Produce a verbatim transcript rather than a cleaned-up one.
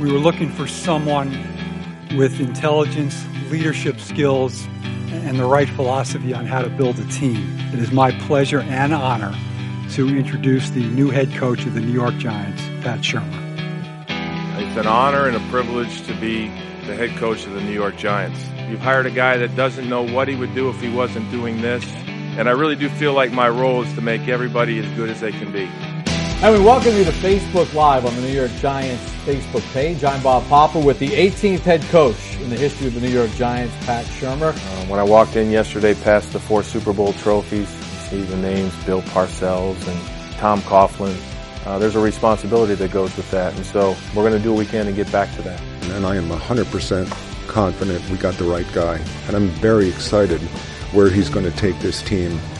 We were looking for someone with intelligence, leadership skills, and the right philosophy on how to build a team. It is my pleasure and honor to introduce the new head coach of the New York Giants, Pat Shurmur. It's an honor and a privilege to be the head coach of the New York Giants. You've hired a guy that doesn't know what he would do if he wasn't doing this, and I really do feel like my role is to make everybody as good as they can be. And we welcome you to Facebook Live on the New York Giants Facebook page. I'm Bob Papa with the eighteenth head coach in the history of the New York Giants, Pat Shurmur. Uh, when I walked in yesterday past the four Super Bowl trophies, you see the names Bill Parcells and Tom Coughlin. Uh, there's a responsibility that goes with that, and so we're going to do what we can to get back to that. And I am one hundred percent confident we got the right guy, and I'm very excited where he's going to take this team